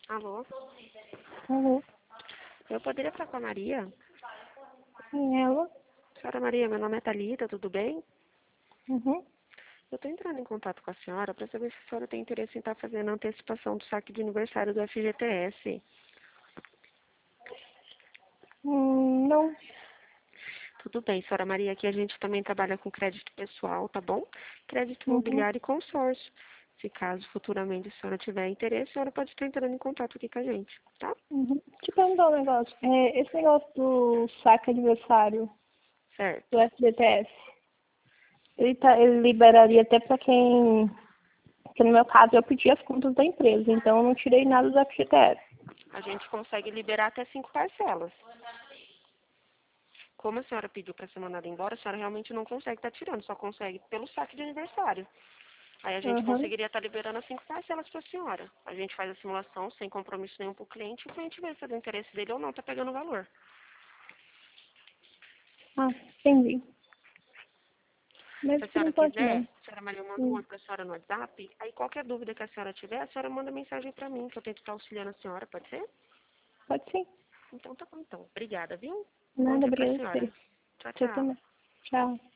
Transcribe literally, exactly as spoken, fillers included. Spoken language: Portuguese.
Alô? Alô? Eu poderia falar com a Maria? Quem é ela? Senhora Maria, meu nome é Thalita, tudo bem? Uhum. Eu estou entrando em contato com a senhora para saber se a senhora tem interesse em estar fazendo a antecipação do saque de aniversário do F G T S. Hum, não. Tudo bem, senhora Maria, aqui a gente também trabalha com crédito pessoal, tá bom? Crédito Uhum. imobiliário e consórcio. Se caso futuramente a senhora tiver interesse, a senhora pode estar entrando em contato aqui com a gente, tá? Uhum. Te perguntar um negócio. É, esse negócio do saque aniversário do Certo. F G T S, ele, tá, ele liberaria até para quem... Porque no meu caso eu pedi as contas da empresa, então eu não tirei nada do F G T S. A gente consegue liberar até cinco parcelas. Como a senhora pediu para ser mandada embora, a senhora realmente não consegue estar tirando, só consegue pelo saque de aniversário. Aí a gente Uhum. conseguiria estar liberando as cinco parcelas para a senhora. A gente faz a simulação sem compromisso nenhum para o cliente e o cliente vê se é do interesse dele ou não, tá pegando o valor. Ah, entendi. Se Mas a por senhora enquanto quiser, não. a senhora Maria manda um Hum. oi para a senhora no WhatsApp, aí qualquer dúvida que a senhora tiver, a senhora manda mensagem para mim, que eu tento estar auxiliando a senhora, pode ser? Pode sim. Então tá bom então. Obrigada, viu? Bom Nada, dia para a obrigada a senhora. você. Tchau, Você tchau. também. Tchau.